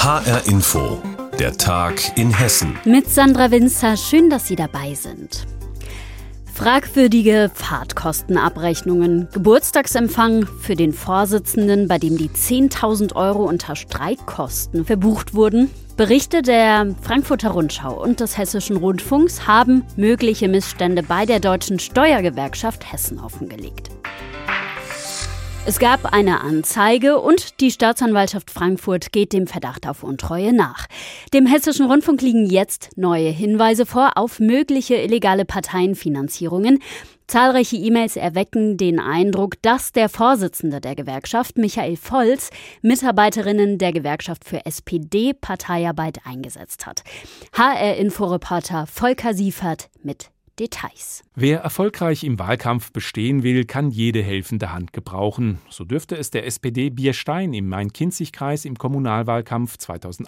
HR Info, der Tag in Hessen. Mit Sandra Winzer, schön, dass Sie dabei sind. Fragwürdige Fahrtkostenabrechnungen, Geburtstagsempfang für den Vorsitzenden, bei dem die 10.000 € unter Streikkosten verbucht wurden. Berichte der Frankfurter Rundschau und des Hessischen Rundfunks haben mögliche Missstände bei der Deutschen Steuergewerkschaft Hessen offengelegt. Es gab eine Anzeige und die Staatsanwaltschaft Frankfurt geht dem Verdacht auf Untreue nach. Dem Hessischen Rundfunk liegen jetzt neue Hinweise vor auf mögliche illegale Parteienfinanzierungen. Zahlreiche E-Mails erwecken den Eindruck, dass der Vorsitzende der Gewerkschaft, Michael Volz, Mitarbeiterinnen der Gewerkschaft für SPD-Parteiarbeit eingesetzt hat. HR-Info-Reporter Volker Siefert mit Details. Wer erfolgreich im Wahlkampf bestehen will, kann jede helfende Hand gebrauchen. So dürfte es der SPD Bierstein im Main-Kinzig-Kreis im Kommunalwahlkampf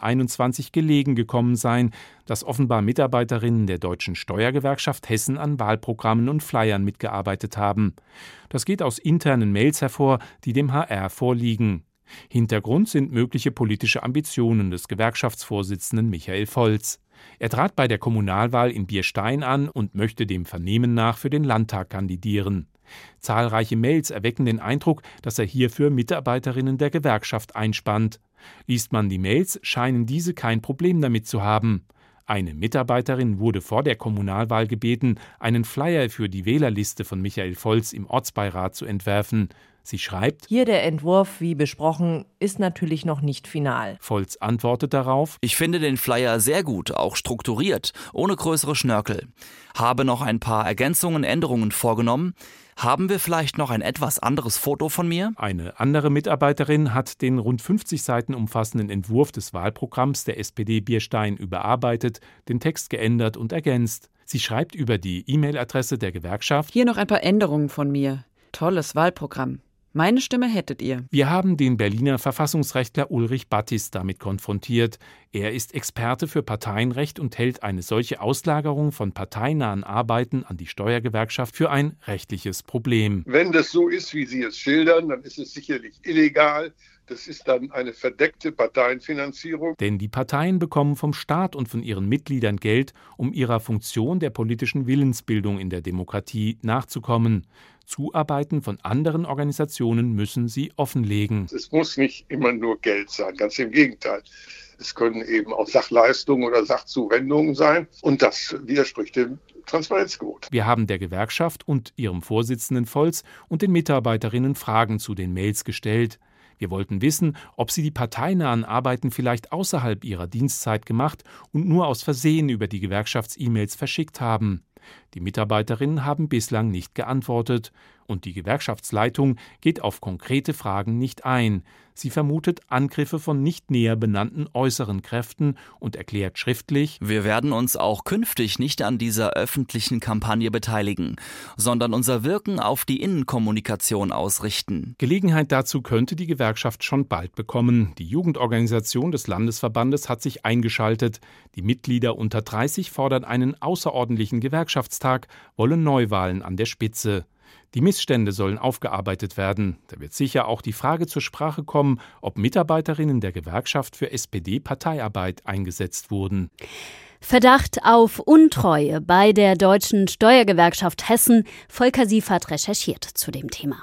2021 gelegen gekommen sein, dass offenbar Mitarbeiterinnen der Deutschen Steuergewerkschaft Hessen an Wahlprogrammen und Flyern mitgearbeitet haben. Das geht aus internen Mails hervor, die dem HR vorliegen. Hintergrund sind mögliche politische Ambitionen des Gewerkschaftsvorsitzenden Michael Volz. Er trat bei der Kommunalwahl in Bierstein an und möchte dem Vernehmen nach für den Landtag kandidieren. Zahlreiche Mails erwecken den Eindruck, dass er hierfür Mitarbeiterinnen der Gewerkschaft einspannt. Liest man die Mails, scheinen diese kein Problem damit zu haben. Eine Mitarbeiterin wurde vor der Kommunalwahl gebeten, einen Flyer für die Wählerliste von Michael Volz im Ortsbeirat zu entwerfen. Sie schreibt: Hier der Entwurf, wie besprochen, ist natürlich noch nicht final. Volz antwortet darauf: Ich finde den Flyer sehr gut, auch strukturiert, ohne größere Schnörkel. Habe noch ein paar Ergänzungen, Änderungen vorgenommen. Haben wir vielleicht noch ein etwas anderes Foto von mir? Eine andere Mitarbeiterin hat den rund 50 Seiten umfassenden Entwurf des Wahlprogramms der SPD Bierstein überarbeitet, den Text geändert und ergänzt. Sie schreibt über die E-Mail-Adresse der Gewerkschaft: Hier noch ein paar Änderungen von mir. Tolles Wahlprogramm. Meine Stimme hättet ihr. Wir haben den Berliner Verfassungsrechtler Ulrich Battis damit konfrontiert. Er ist Experte für Parteienrecht und hält eine solche Auslagerung von parteinahen Arbeiten an die Steuergewerkschaft für ein rechtliches Problem. Wenn das so ist, wie Sie es schildern, dann ist es sicherlich illegal. Das ist dann eine verdeckte Parteienfinanzierung. Denn die Parteien bekommen vom Staat und von ihren Mitgliedern Geld, um ihrer Funktion der politischen Willensbildung in der Demokratie nachzukommen. Zuarbeiten von anderen Organisationen müssen sie offenlegen. Es muss nicht immer nur Geld sein, ganz im Gegenteil. Es können eben auch Sachleistungen oder Sachzuwendungen sein und das widerspricht dem Transparenzgebot. Wir haben der Gewerkschaft und ihrem Vorsitzenden Volz und den Mitarbeiterinnen Fragen zu den Mails gestellt. Wir wollten wissen, ob sie die parteinahen Arbeiten vielleicht außerhalb ihrer Dienstzeit gemacht und nur aus Versehen über die Gewerkschafts-E-Mails verschickt haben. Die Mitarbeiterinnen haben bislang nicht geantwortet und die Gewerkschaftsleitung geht auf konkrete Fragen nicht ein. Sie vermutet Angriffe von nicht näher benannten äußeren Kräften und erklärt schriftlich: Wir werden uns auch künftig nicht an dieser öffentlichen Kampagne beteiligen, sondern unser Wirken auf die Innenkommunikation ausrichten. Gelegenheit dazu könnte die Gewerkschaft schon bald bekommen. Die Jugendorganisation des Landesverbandes hat sich eingeschaltet. Die Mitglieder unter 30 fordern einen außerordentlichen Gewerkschaftstag, wollen Neuwahlen an der Spitze. Die Missstände sollen aufgearbeitet werden. Da wird sicher auch die Frage zur Sprache kommen, ob Mitarbeiterinnen der Gewerkschaft für SPD-Parteiarbeit eingesetzt wurden. Verdacht auf Untreue bei der Deutschen Steuergewerkschaft Hessen. Volker Siefert recherchiert zu dem Thema.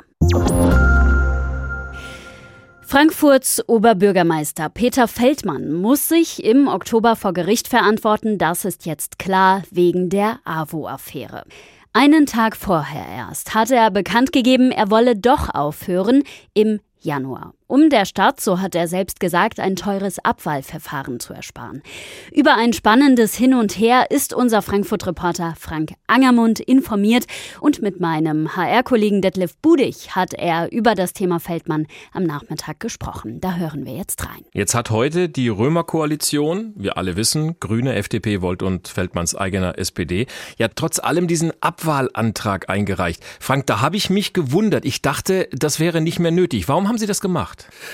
Frankfurts Oberbürgermeister Peter Feldmann muss sich im Oktober vor Gericht verantworten. Das ist jetzt klar wegen der AWO-Affäre. Einen Tag vorher erst hatte er bekannt gegeben, er wolle doch aufhören im Januar. Um der Stadt, so hat er selbst gesagt, ein teures Abwahlverfahren zu ersparen. Über ein spannendes Hin und Her ist unser Frankfurt-Reporter Frank Angermund informiert und mit meinem HR-Kollegen Detlef Budig hat er über das Thema Feldmann am Nachmittag gesprochen. Da hören wir jetzt rein. Jetzt hat heute die Römer-Koalition, wir alle wissen, Grüne, FDP, Volt und Feldmanns eigener SPD, ja trotz allem diesen Abwahlantrag eingereicht. Frank, da habe ich mich gewundert. Ich dachte, das wäre nicht mehr nötig. Warum haben Sie das gemacht?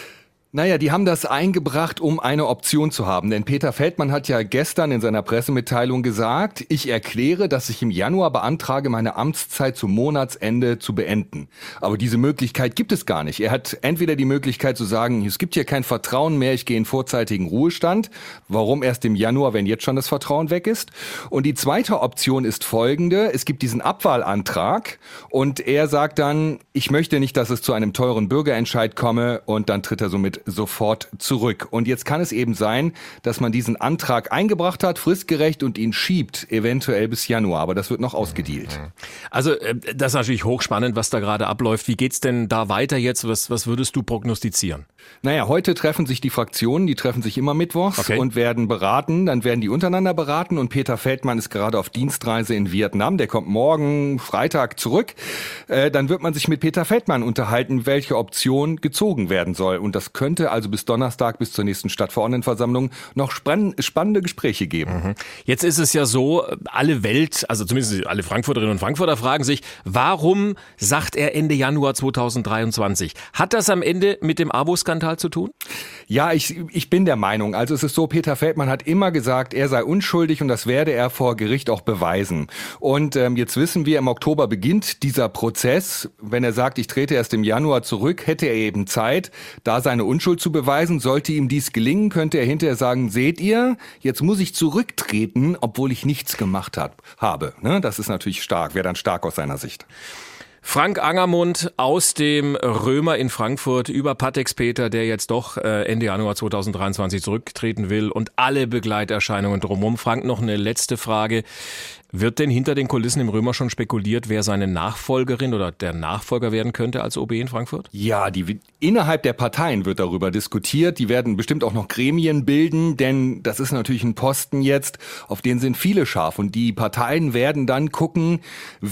Naja, die haben das eingebracht, um eine Option zu haben. Denn Peter Feldmann hat ja gestern in seiner Pressemitteilung gesagt, ich erkläre, dass ich im Januar beantrage, meine Amtszeit zum Monatsende zu beenden. Aber diese Möglichkeit gibt es gar nicht. Er hat entweder die Möglichkeit zu sagen, es gibt hier kein Vertrauen mehr, ich gehe in vorzeitigen Ruhestand. Warum erst im Januar, wenn jetzt schon das Vertrauen weg ist? Und die zweite Option ist folgende. Es gibt diesen Abwahlantrag und er sagt dann, ich möchte nicht, dass es zu einem teuren Bürgerentscheid komme, und dann tritt er somit sofort zurück. Und jetzt kann es eben sein, dass man diesen Antrag eingebracht hat, fristgerecht, und ihn schiebt, eventuell bis Januar. Aber das wird noch ausgedealt. Also das ist natürlich hochspannend, was da gerade abläuft. Wie geht's denn da weiter jetzt? Was würdest du prognostizieren? Naja, heute treffen sich die Fraktionen, die treffen sich immer mittwochs und werden beraten. Dann werden die untereinander beraten, und Peter Feldmann ist gerade auf Dienstreise in Vietnam. Der kommt morgen Freitag zurück. Dann wird man sich mit Peter Feldmann unterhalten, welche Option gezogen werden soll. Und das könnte also bis Donnerstag, bis zur nächsten Stadtverordnetenversammlung, noch spannende Gespräche geben. Jetzt ist es ja so, alle Welt, also zumindest alle Frankfurterinnen und Frankfurter fragen sich, warum sagt er Ende Januar 2023? Hat das am Ende mit dem AWO-Skandal zu tun? Ja, ich bin der Meinung. Also es ist so, Peter Feldmann hat immer gesagt, er sei unschuldig, und das werde er vor Gericht auch beweisen. Und jetzt wissen wir, im Oktober beginnt dieser Prozess. Wenn er sagt, ich trete erst im Januar zurück, hätte er eben Zeit, da seine Unschuld zu beweisen. Sollte ihm dies gelingen, könnte er hinterher sagen, seht ihr, jetzt muss ich zurücktreten, obwohl ich nichts gemacht habe. Das ist natürlich stark, wäre dann stark aus seiner Sicht. Frank Angermund aus dem Römer in Frankfurt über Patex Peter, der jetzt doch Ende Januar 2023 zurücktreten will, und alle Begleiterscheinungen drumherum. Frank, noch eine letzte Frage. Wird denn hinter den Kulissen im Römer schon spekuliert, wer seine Nachfolgerin oder der Nachfolger werden könnte als OB in Frankfurt? Ja, innerhalb der Parteien wird darüber diskutiert. Die werden bestimmt auch noch Gremien bilden, denn das ist natürlich ein Posten jetzt, auf den sind viele scharf. Und die Parteien werden dann gucken,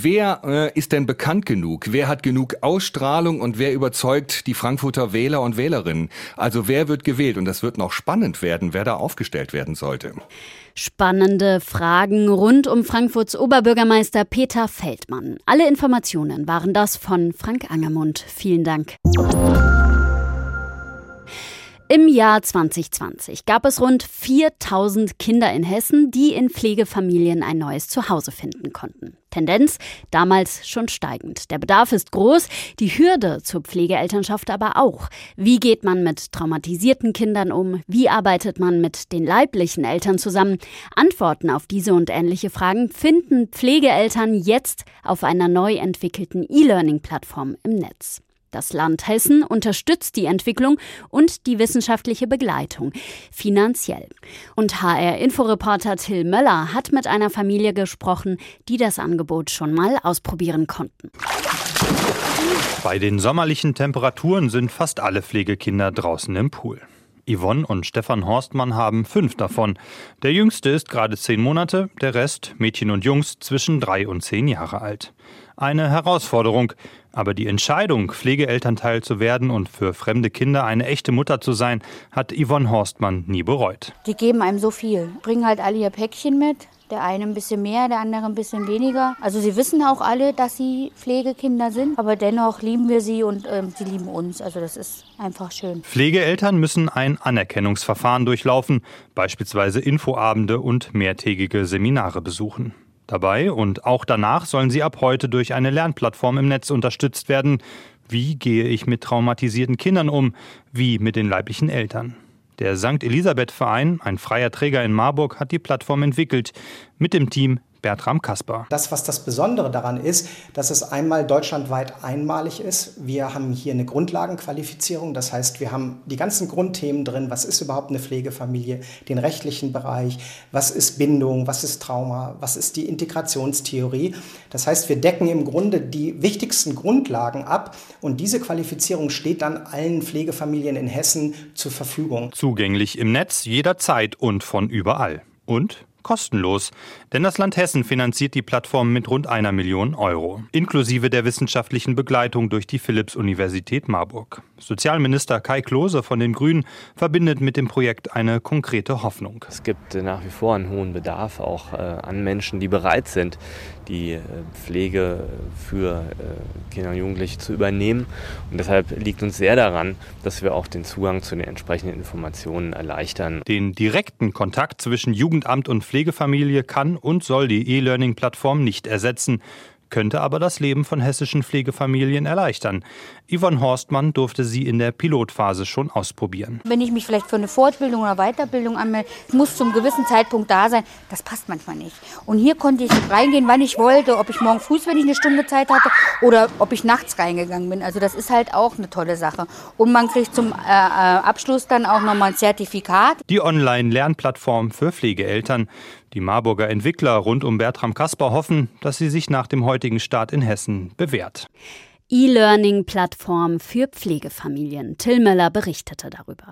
wer ist denn bekannt genug? Wer hat genug Ausstrahlung und wer überzeugt die Frankfurter Wähler und Wählerinnen? Also wer wird gewählt? Und das wird noch spannend werden, wer da aufgestellt werden sollte. Spannende Fragen rund um Frankfurts Oberbürgermeister Peter Feldmann. Alle Informationen waren das von Frank Angermund. Vielen Dank. Im Jahr 2020 gab es rund 4.000 Kinder in Hessen, die in Pflegefamilien ein neues Zuhause finden konnten. Tendenz damals schon steigend. Der Bedarf ist groß, die Hürde zur Pflegeelternschaft aber auch. Wie geht man mit traumatisierten Kindern um? Wie arbeitet man mit den leiblichen Eltern zusammen? Antworten auf diese und ähnliche Fragen finden Pflegeeltern jetzt auf einer neu entwickelten E-Learning-Plattform im Netz. Das Land Hessen unterstützt die Entwicklung und die wissenschaftliche Begleitung finanziell. Und HR-Inforeporter Till Möller hat mit einer Familie gesprochen, die das Angebot schon mal ausprobieren konnten. Bei den sommerlichen Temperaturen sind fast alle Pflegekinder draußen im Pool. Yvonne und Stefan Horstmann haben 5 davon. Der jüngste ist gerade 10 Monate, der Rest, Mädchen und Jungs, zwischen 3 und 10 Jahre alt. Eine Herausforderung, aber die Entscheidung, Pflegeelternteil zu werden und für fremde Kinder eine echte Mutter zu sein, hat Yvonne Horstmann nie bereut. Die geben einem so viel, bringen halt alle ihr Päckchen mit. Der eine ein bisschen mehr, der andere ein bisschen weniger. Also sie wissen auch alle, dass sie Pflegekinder sind, aber dennoch lieben wir sie und sie lieben uns. Also das ist einfach schön. Pflegeeltern müssen ein Anerkennungsverfahren durchlaufen, beispielsweise Infoabende und mehrtägige Seminare besuchen. Dabei und auch danach sollen sie ab heute durch eine Lernplattform im Netz unterstützt werden. Wie gehe ich mit traumatisierten Kindern um? Wie mit den leiblichen Eltern? Der St. Elisabeth-Verein, ein freier Träger in Marburg, hat die Plattform entwickelt. Mit dem Team Bertram Kasper. Das, was das Besondere daran ist, dass es einmal deutschlandweit einmalig ist. Wir haben hier eine Grundlagenqualifizierung. Das heißt, wir haben die ganzen Grundthemen drin. Was ist überhaupt eine Pflegefamilie? Den rechtlichen Bereich. Was ist Bindung? Was ist Trauma? Was ist die Integrationstheorie? Das heißt, wir decken im Grunde die wichtigsten Grundlagen ab. Und diese Qualifizierung steht dann allen Pflegefamilien in Hessen zur Verfügung. Zugänglich im Netz, jederzeit und von überall. Und kostenlos. Denn das Land Hessen finanziert die Plattform mit rund 1 Million Euro. Inklusive der wissenschaftlichen Begleitung durch die Philipps-Universität Marburg. Sozialminister Kai Klose von den Grünen verbindet mit dem Projekt eine konkrete Hoffnung. Es gibt nach wie vor einen hohen Bedarf auch an Menschen, die bereit sind, die Pflege für Kinder und Jugendliche zu übernehmen. Und deshalb liegt uns sehr daran, dass wir auch den Zugang zu den entsprechenden Informationen erleichtern. Den direkten Kontakt zwischen Jugendamt und Pflegefamilie kann und soll die E-Learning-Plattform nicht ersetzen, könnte aber das Leben von hessischen Pflegefamilien erleichtern. Yvonne Horstmann durfte sie in der Pilotphase schon ausprobieren. Wenn ich mich vielleicht für eine Fortbildung oder Weiterbildung anmelde, muss zum gewissen Zeitpunkt da sein, das passt manchmal nicht. Und hier konnte ich reingehen, wann ich wollte, ob ich morgen früh, wenn ich eine Stunde Zeit hatte, oder ob ich nachts reingegangen bin. Also das ist halt auch eine tolle Sache. Und man kriegt zum Abschluss dann auch nochmal ein Zertifikat. Die Online-Lernplattform für Pflegeeltern. Die Marburger Entwickler rund um Bertram Kasper hoffen, dass sie sich nach dem heutigen Start in Hessen bewährt. E-Learning-Plattform für Pflegefamilien. Till Möller berichtete darüber.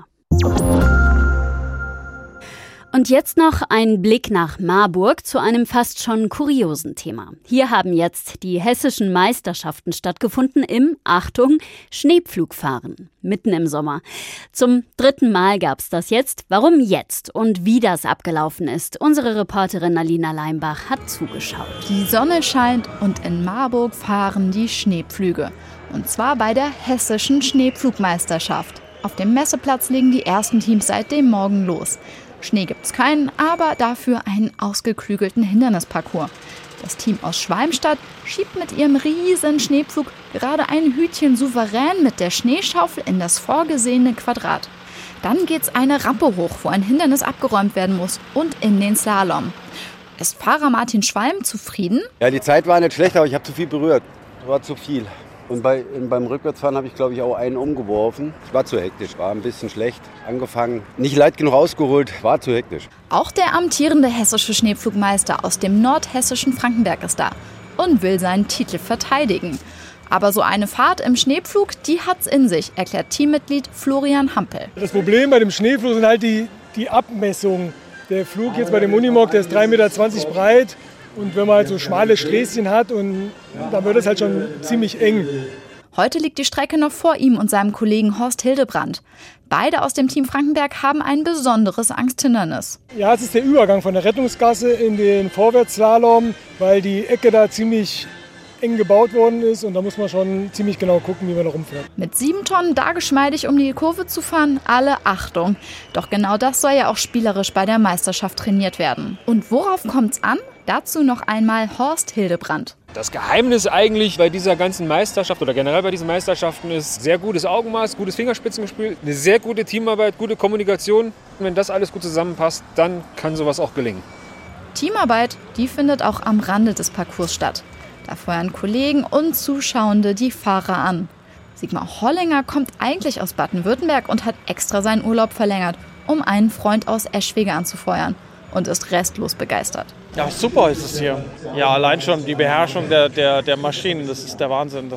Und jetzt noch ein Blick nach Marburg zu einem fast schon kuriosen Thema. Hier haben jetzt die hessischen Meisterschaften stattgefunden im, Achtung, Schneepflugfahren, mitten im Sommer. Zum 3. Mal gab es das jetzt. Warum jetzt und wie das abgelaufen ist? Unsere Reporterin Alina Leimbach hat zugeschaut. Die Sonne scheint und in Marburg fahren die Schneepflüge. Und zwar bei der hessischen Schneepflugmeisterschaft. Auf dem Messeplatz legen die ersten Teams seit dem Morgen los. Schnee gibt's keinen, aber dafür einen ausgeklügelten Hindernisparcours. Das Team aus Schwalmstadt schiebt mit ihrem riesen Schneepflug gerade ein Hütchen souverän mit der Schneeschaufel in das vorgesehene Quadrat. Dann geht's eine Rampe hoch, wo ein Hindernis abgeräumt werden muss, und in den Slalom. Ist Fahrer Martin Schwalm zufrieden? Ja, die Zeit war nicht schlecht, aber ich habe zu viel berührt. War zu viel. Und beim Rückwärtsfahren habe ich, glaube ich, auch einen umgeworfen. Es war zu hektisch, war ein bisschen schlecht angefangen. Nicht leicht genug rausgeholt, war zu hektisch. Auch der amtierende hessische Schneepflugmeister aus dem nordhessischen Frankenberg ist da und will seinen Titel verteidigen. Aber so eine Fahrt im Schneepflug, die hat's in sich, erklärt Teammitglied Florian Hampel. Das Problem bei dem Schneepflug sind halt die Abmessungen. Der Flug jetzt bei dem Unimog, der ist 3,20 Meter breit. Und wenn man halt so schmale Sträßchen hat, und dann wird es halt schon ziemlich eng. Heute liegt die Strecke noch vor ihm und seinem Kollegen Horst Hildebrand. Beide aus dem Team Frankenberg haben ein besonderes Angsthindernis. Ja, es ist der Übergang von der Rettungsgasse in den Vorwärtsslalom, weil die Ecke da ziemlich eng gebaut worden ist, und da muss man schon ziemlich genau gucken, wie man da rumfährt. Mit 7 Tonnen da geschmeidig um die Kurve zu fahren, alle Achtung. Doch genau das soll ja auch spielerisch bei der Meisterschaft trainiert werden. Und worauf kommt's an? Dazu noch einmal Horst Hildebrand. Das Geheimnis eigentlich bei dieser ganzen Meisterschaft oder generell bei diesen Meisterschaften ist sehr gutes Augenmaß, gutes Fingerspitzengefühl, eine sehr gute Teamarbeit, gute Kommunikation. Und wenn das alles gut zusammenpasst, dann kann sowas auch gelingen. Teamarbeit, die findet auch am Rande des Parcours statt. Da feuern Kollegen und Zuschauende die Fahrer an. Sigmar Hollinger kommt eigentlich aus Baden-Württemberg und hat extra seinen Urlaub verlängert, um einen Freund aus Eschwege anzufeuern, und ist restlos begeistert. Ja, super ist es hier. Ja, allein schon die Beherrschung der Maschinen, das ist der Wahnsinn.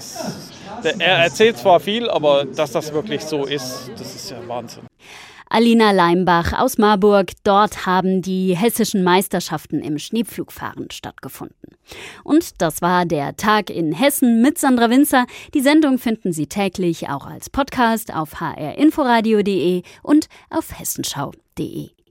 Er erzählt zwar viel, aber dass das wirklich so ist, das ist ja Wahnsinn. Alina Leimbach aus Marburg. Dort haben die hessischen Meisterschaften im Schneepflugfahren stattgefunden. Und das war der Tag in Hessen mit Sandra Winzer. Die Sendung finden Sie täglich auch als Podcast auf hrinforadio.de und auf hessenschau.de.